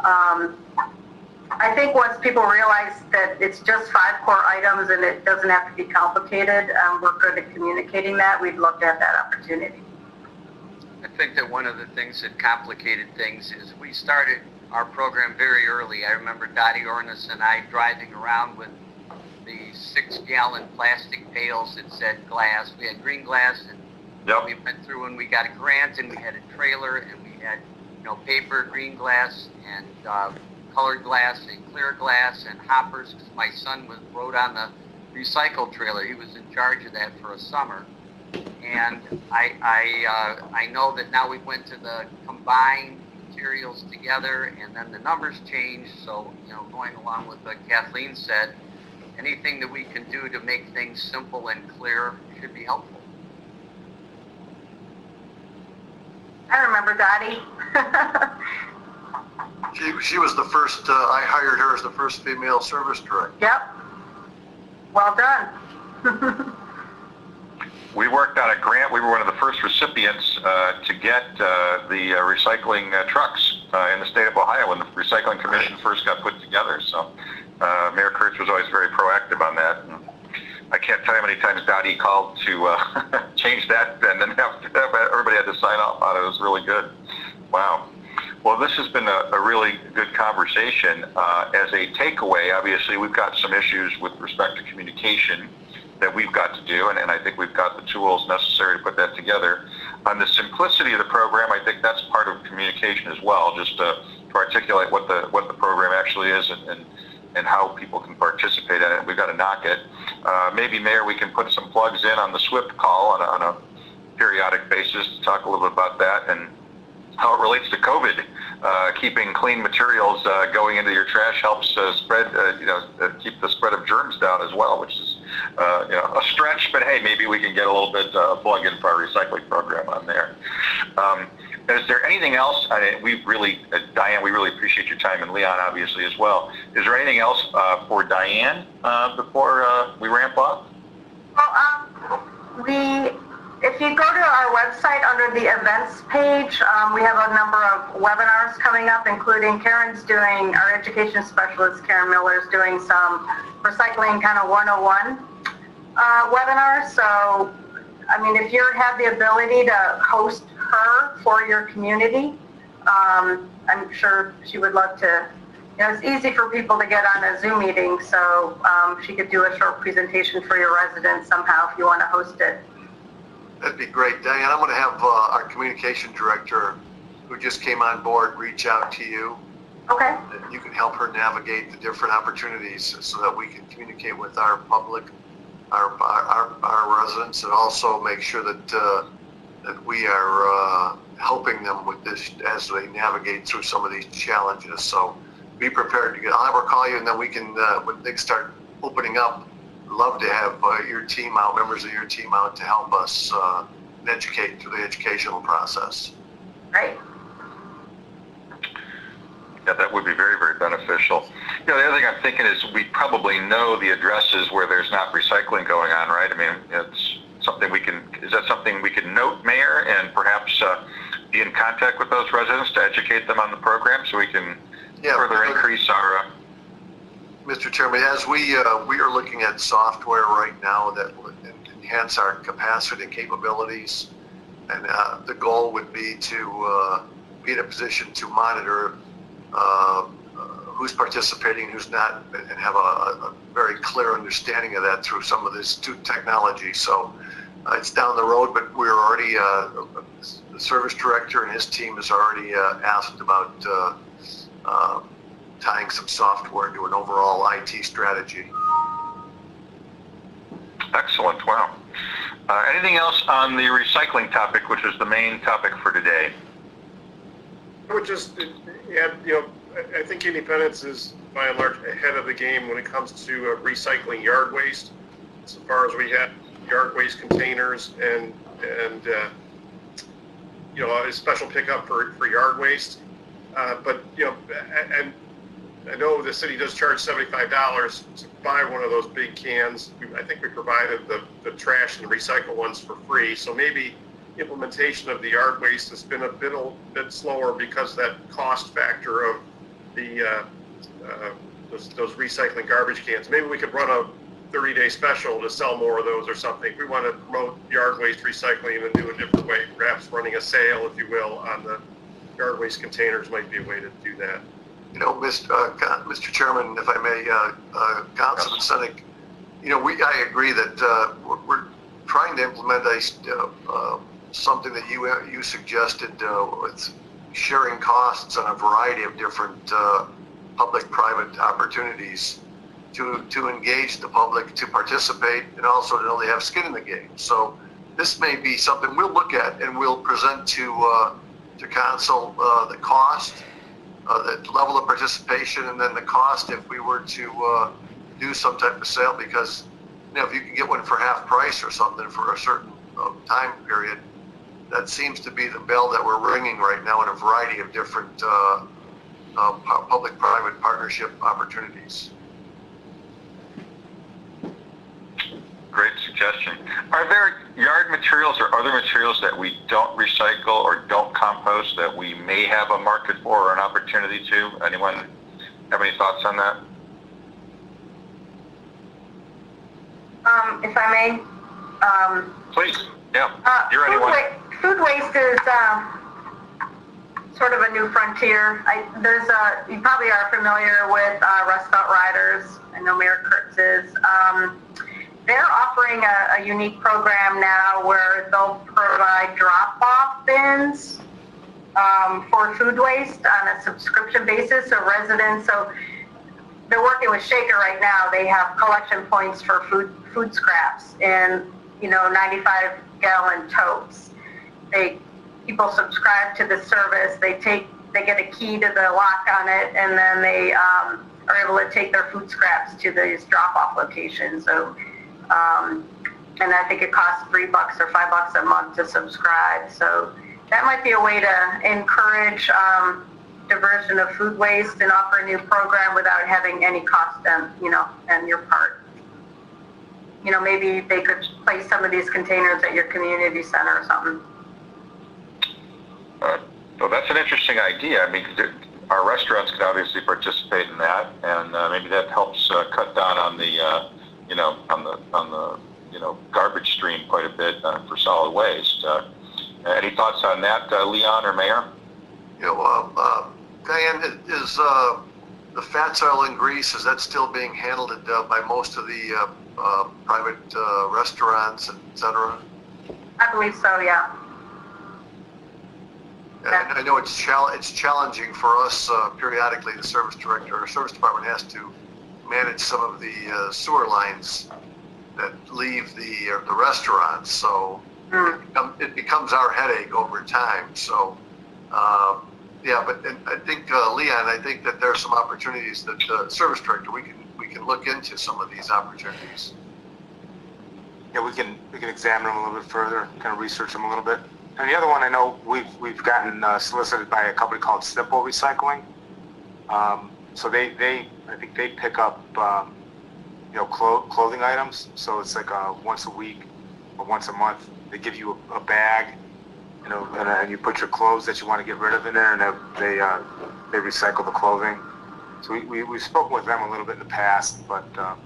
I think once people realize that it's just 5 core items and it doesn't have to be complicated, we're good at communicating that. We'd love to have that opportunity. I think that one of the things that complicated things is we started our program very early. I remember Dottie Ornis and I driving around with the 6-gallon plastic pails that said glass. We had green glass, and yep. We went through and we got a grant, and we had a trailer, and we had paper, green glass, and colored glass, and clear glass, and hoppers. Because my son rode on the recycle trailer. He was in charge of that for a summer. And I know that now we went to the combined materials together, and then the numbers changed. So going along with what Kathleen said, anything that we can do to make things simple and clear should be helpful. I remember Dottie. She was the first, I hired her as the first female service director. Yep. Well done. We worked on a grant. We were one of the first recipients to get the recycling trucks in the state of Ohio when the Recycling Commission first got put together. So Mayor Kurtz was always very proactive on that. And I can't tell you how many times Dottie called to change that, and then everybody had to sign off on it. It was really good. Wow. Well, this has been a really good conversation. As a takeaway, obviously, we've got some issues with respect to communication that we've got to do, and I think we've got the tools necessary to put that together. On the simplicity of the program, I think that's part of communication as well, just to articulate what the program actually is and how people can participate in it. We've got to knock it. Maybe, Mayor, we can put some plugs in on the SWIP call on a periodic basis to talk a little bit about that and how it relates to COVID. Keeping clean materials going into your trash helps spread, keep the spread of germs down as well, which is a stretch, but hey, maybe we can get a little bit plug in for our recycling program on there. Is there anything else? Diane, we really appreciate your time, and Leon obviously as well. Is there anything else for Diane before we ramp up? Well, if you go to our website under the events page, we have a number of webinars coming up, including our education specialist, Karen Miller, is doing some recycling kind of 101 webinars. So, I mean, if you have the ability to host her for your community, I'm sure she would love to. It's easy for people to get on a Zoom meeting, so she could do a short presentation for your residents somehow if you want to host it. That'd be great. Diane, I'm going to have our communication director, who just came on board, reach out to you Okay. and you can help her navigate the different opportunities so that we can communicate with our public, our residents, and also make sure that that we are helping them with this as they navigate through some of these challenges. So be prepared to I'll have her call you, and then we can, when things start opening up, love to have your team out, members of your team out to help us educate through the educational process. Great. Yeah, that would be very, very beneficial. You know, the other thing I'm thinking is we probably know the addresses where there's not recycling going on, right? I mean, it's something is that something we can note, Mayor, and perhaps be in contact with those residents to educate them on the program so we can further increase our... Mr. Chairman, as we are looking at software right now that will enhance our capacity and capabilities, and the goal would be to be in a position to monitor who's participating, who's not, and have a very clear understanding of that through some of this new technology. So it's down the road, but we're already, the service director and his team has already asked about tying some software into an overall IT strategy. Excellent. Wow. Anything else on the recycling topic, which is the main topic for today? I would just add, I think Independence is by and large ahead of the game when it comes to recycling yard waste. So far as we have yard waste containers and a special pickup for yard waste. But and I know the city does charge $75 to buy one of those big cans. I think we provided the trash and recycle ones for free. So maybe implementation of the yard waste has been a bit slower because that cost factor of the those recycling garbage cans. Maybe we could run a 30-day special to sell more of those or something. We want to promote yard waste recycling in a different way. Perhaps running a sale, if you will, on the yard waste containers might be a way to do that. Mr. Chairman, if I may, Councilman Senek, I agree that we're trying to implement something that you suggested with sharing costs on a variety of different public-private opportunities to engage the public to participate and also to know they have skin in the game. So this may be something we'll look at and we'll present to council the cost, the level of participation, and then the cost if we were to do some type of sale, because if you can get one for half price or something for a certain time period, that seems to be the bell that we're ringing right now in a variety of different public-private partnership opportunities. Great suggestion. Are there yard materials or other materials that we don't recycle or don't compost that we may have a market for or an opportunity to? Anyone have any thoughts on that? If I may. Please. Yeah. You're anyone. Food waste is sort of a new frontier. You probably are familiar with Restaurant Riders. I know Mayor Kurtz is. They're offering a unique program now where they'll provide drop-off bins for food waste on a subscription basis. So residents, they're working with Shaker right now. They have collection points for food scraps and 95-gallon totes. People subscribe to the service. They get a key to the lock on it, and then they are able to take their food scraps to these drop-off locations. So, and I think it costs $3 or $5 a month to subscribe. So that might be a way to encourage diversion of food waste and offer a new program without having any cost on your part. Maybe they could place some of these containers at your community center or something. Well, that's an interesting idea. I mean, our restaurants could obviously participate in that, and maybe that helps cut down on the, garbage stream quite a bit for solid waste. Any thoughts on that, Leon or Mayor? Diane, is the fats, oil, and grease, is that still being handled by most of the private restaurants, et cetera? I believe so, yeah. And I know it's challenging for us periodically. The service director or service department has to manage some of the sewer lines that leave the restaurants. So it becomes our headache over time. So yeah, but and I think Leon, I think that there are some opportunities that service director we can look into some of these opportunities. Yeah, we can examine them a little bit further, kind of research them a little bit. And the other one I know we've gotten solicited by a company called Simple Recycling. So they I think they pick up clothing items. So it's like once a week or once a month they give you a bag, and you put your clothes that you want to get rid of in there, and they recycle the clothing. So we've spoken with them a little bit in the past, but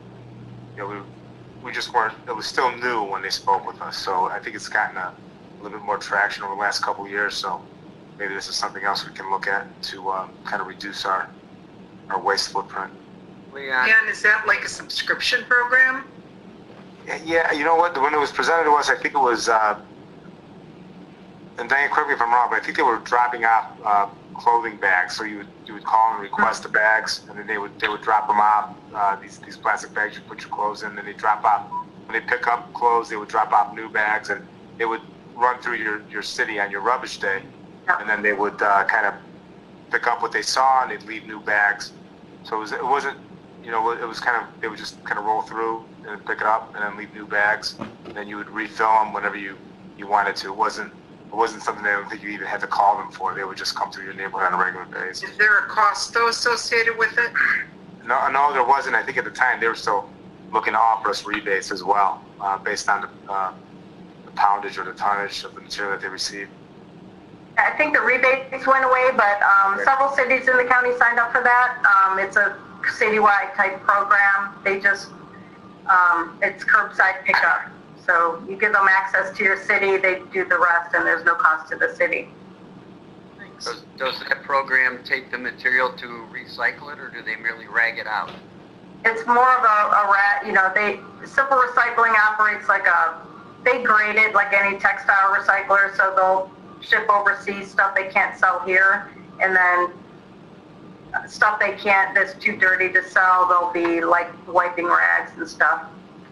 we just weren't. It was still new when they spoke with us. So I think it's gotten a little bit more traction over the last couple of years. So maybe this is something else we can look at to kind of reduce our waste footprint. Leon, And is that like a subscription program? Yeah, you know what? When it was presented to us, I think it was, and Diane, correct me if I'm wrong, but I think they were dropping off clothing bags. So you would call and request the bags, and then they would drop them off. These plastic bags you put your clothes in, then they drop off. When they pick up clothes, they would drop off new bags, and they would run through your city on your rubbish day, and then they would kind of pick up what they saw, and they'd leave new bags. So it wasn't, it was kind of, they would just kind of roll through and pick it up and then leave new bags, and then you would refill them whenever you wanted to. It wasn't something I don't think you even had to call them for. They would just come through your neighborhood on a regular basis. Is there a cost though associated with it? No, there wasn't. I think at the time they were still looking to offer us rebates as well, based on the poundage or the tonnage of the material that they received. I think the rebates went away, but several cities in the county signed up for that. It's a citywide type program. They just, it's curbside pickup. So you give them access to your city, they do the rest, and there's no cost to the city. does that program take the material to recycle it, or do they merely rag it out? It's more of Simple Recycling operates like they grade it like any textile recycler, so they'll ship overseas stuff they can't sell here, and then stuff that's too dirty to sell, they'll be like wiping rags and stuff.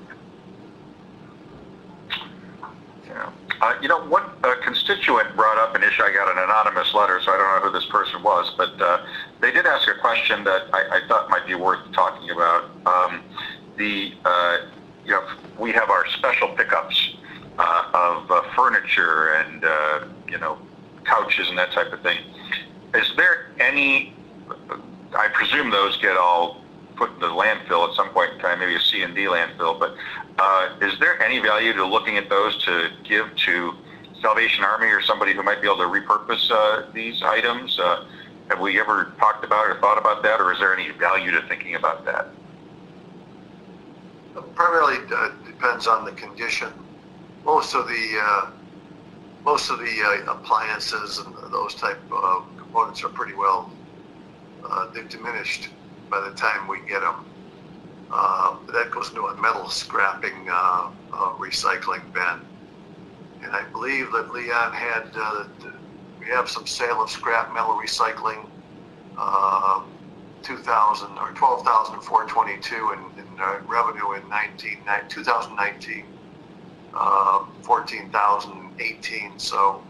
Yeah. What a constituent brought up an issue, I got an anonymous letter, so I don't know who this person was, but they did ask a question that I thought might be worth talking about. We have our special pickups of furniture and, couches and that type of thing. Is there any, I presume those get all put in the landfill at some point in time, maybe a C&D landfill, but is there any value to looking at those to give to Salvation Army or somebody who might be able to repurpose these items? Have we ever talked about or thought about that, or is there any value to thinking about that? Primarily depends on the condition. Most of the appliances and those type of components are pretty well they've diminished by the time we get them. That goes into a metal scrapping recycling bin. And I believe that Leon had, we have some sale of scrap metal recycling, 2,000 or 12,422 in revenue in 2019, 14,018. So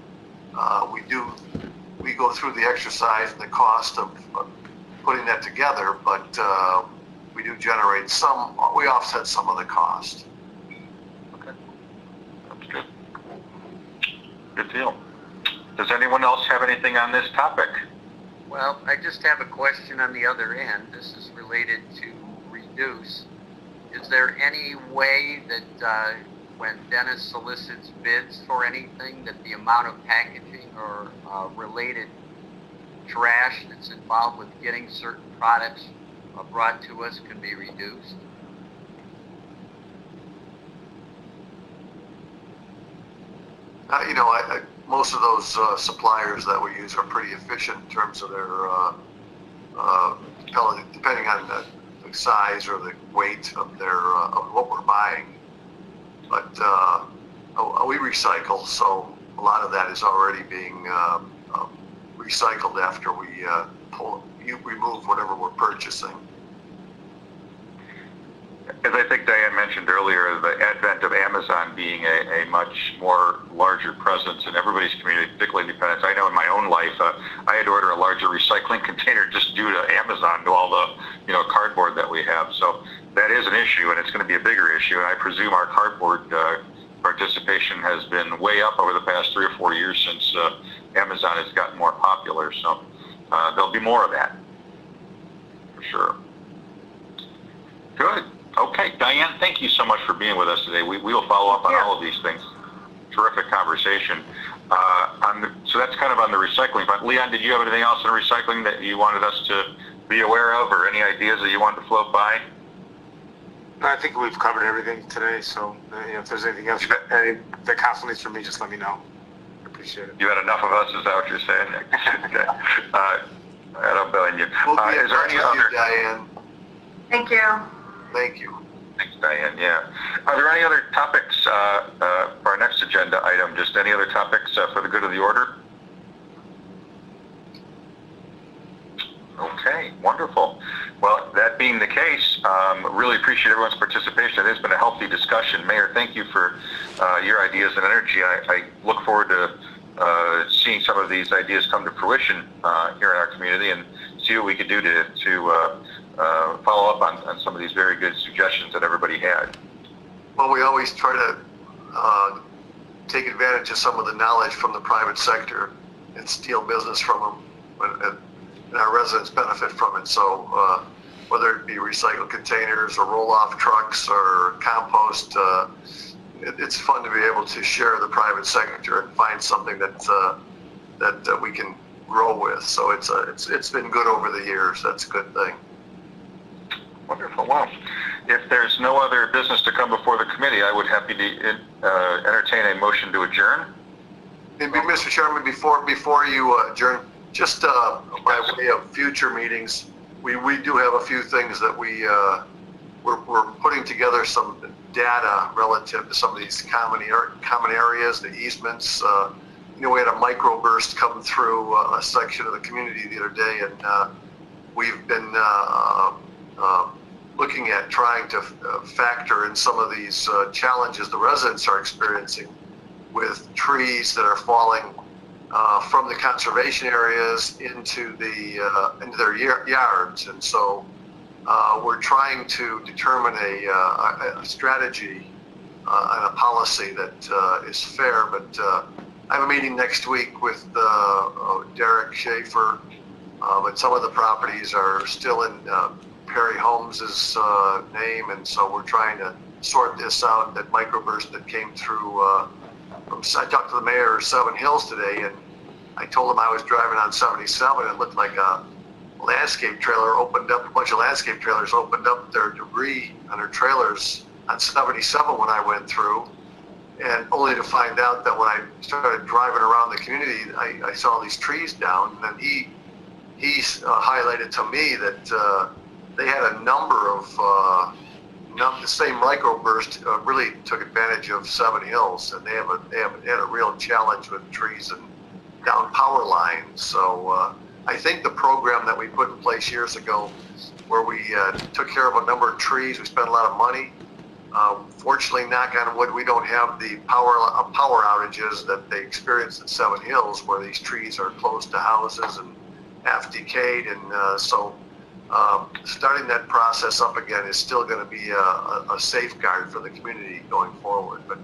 we go through the exercise and the cost of putting that together, but we do generate we offset some of the cost. Okay, that's good. Good deal. Does anyone else have anything on this topic? Well, I just have a question on the other end. This is related to reduce. Is there any way that when Dennis solicits bids for anything, that the amount of packaging or related trash that's involved with getting certain products brought to us can be reduced? Most of those suppliers that we use are pretty efficient in terms of their pellet, depending on the size or the weight of of what we're buying. But we recycle, so a lot of that is already being recycled after we remove whatever we're purchasing. As I think Diane mentioned earlier, the advent of Amazon being a much more larger presence in everybody's community, particularly independents. I know in my own life, I had to order a larger recycling container just due to Amazon, to all the cardboard that we have. So that is an issue, and it's going to be a bigger issue. And I presume our cardboard participation has been way up over the past 3 or 4 years since Amazon has gotten more popular. So there'll be more of that, for sure. Good. Okay, Diane, thank you so much for being with us today. We will follow up on all of these things. Terrific conversation. So that's kind of on the recycling front. Leon, did you have anything else on recycling that you wanted us to be aware of, or any ideas that you wanted to float by? No, I think we've covered everything today, so if there's anything else that council needs from me, just let me know. I appreciate it. You had enough of us, is that what you're saying? Okay. I don't blame you. We'll be in Is there touch any with other... you, Diane. Thank you. Thank you. Thanks, Diane. Yeah. Are there any other topics for our next agenda item? Just any other topics for the good of the order? Okay, wonderful. Well, that being the case, really appreciate everyone's participation. It has been a healthy discussion. Mayor, thank you for your ideas and energy. I look forward to seeing some of these ideas come to fruition here in our community, and see what we could do to follow up on some of these very good suggestions that everybody had. Well, we always try to take advantage of some of the knowledge from the private sector and steal business from them, and our residents benefit from it. So whether it be recycled containers or roll-off trucks or compost, it's fun to be able to share the private sector and find something that we can grow with. So it's been good over the years. That's a good thing. Wonderful. Well, if there's no other business to come before the committee, I would happy to entertain a motion to adjourn. Maybe, Mr. Chairman, before you adjourn, just by way of future meetings, we do have a few things that we're putting together some data relative to some of these common areas, the easements. We had a microburst come through a section of the community the other day, and we've been looking at trying to factor in some of these challenges the residents are experiencing with trees that are falling from the conservation areas into their yards. And so we're trying to determine a strategy and a policy that is fair. But I have a meeting next week with Derek Schaefer, but some of the properties are still in Perry Holmes' name, and so we're trying to sort this out. That microburst that came through I talked to the mayor of Seven Hills today, and I told him I was driving on 77, and it looked like a landscape trailer opened up, a bunch of landscape trailers opened up their debris on their trailers on 77 when I went through, and only to find out that when I started driving around the community, I saw these trees down. And then he highlighted to me that they had a number of the same microburst really took advantage of Seven Hills, and they had a real challenge with trees and down power lines. So I think the program that we put in place years ago, where we took care of a number of trees, we spent a lot of money. Fortunately, knock on wood, we don't have the power outages that they experienced at Seven Hills, where these trees are close to houses and half decayed, and so starting that process up again is still going to be a safeguard for the community going forward. But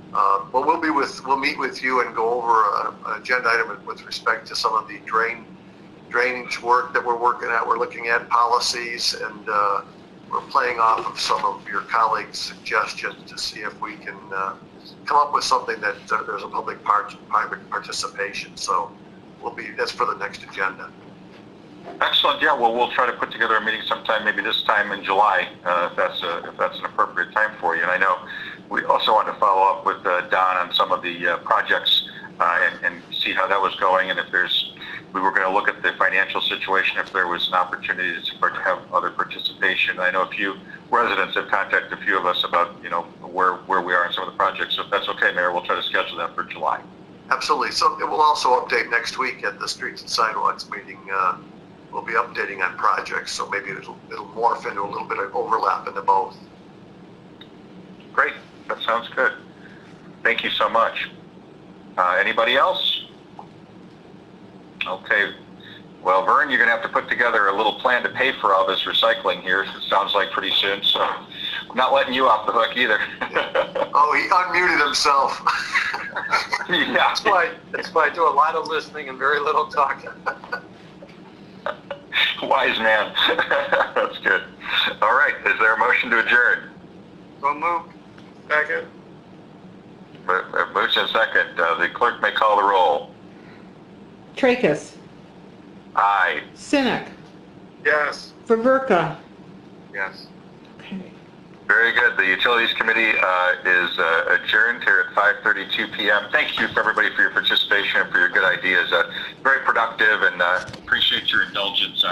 we'll meet with you and go over an agenda item with respect to some of the drainage work that we're working at. We're looking at policies, and we're playing off of some of your colleagues' suggestions to see if we can come up with something that there's a public-private participation. So that's for the next agenda. Excellent. Yeah. Well, we'll try to put together a meeting sometime, maybe this time in July, if that's an appropriate time for you. And I know we also want to follow up with Don on some of the projects and see how that was going. And if we were going to look at the financial situation, if there was an opportunity to have other participation. I know a few residents have contacted a few of us about where we are in some of the projects. So if that's okay, Mayor, we'll try to schedule that for July. Absolutely. So it will also update next week at the Streets and Sidewalks meeting. We'll be updating on projects, so maybe it'll morph into a little bit of overlap in the both. Great. That sounds good. Thank you so much. Anybody else? Okay. Well, Vern, you're going to have to put together a little plan to pay for all this recycling here. It sounds like pretty soon, so I'm not letting you off the hook either. Oh, he unmuted himself. Yeah. That's why I do a lot of listening and very little talking. Wise man. That's good. All right. Is there a motion to adjourn? So moved. Second? Motion second. The clerk may call the roll. Tracus, Aye. Cynic, Yes. Ververka. Yes. Okay. Very good. The Utilities Committee is adjourned here at 5:32 p.m. Thank you, everybody, for your participation and for your good ideas. Very productive, and appreciate your indulgence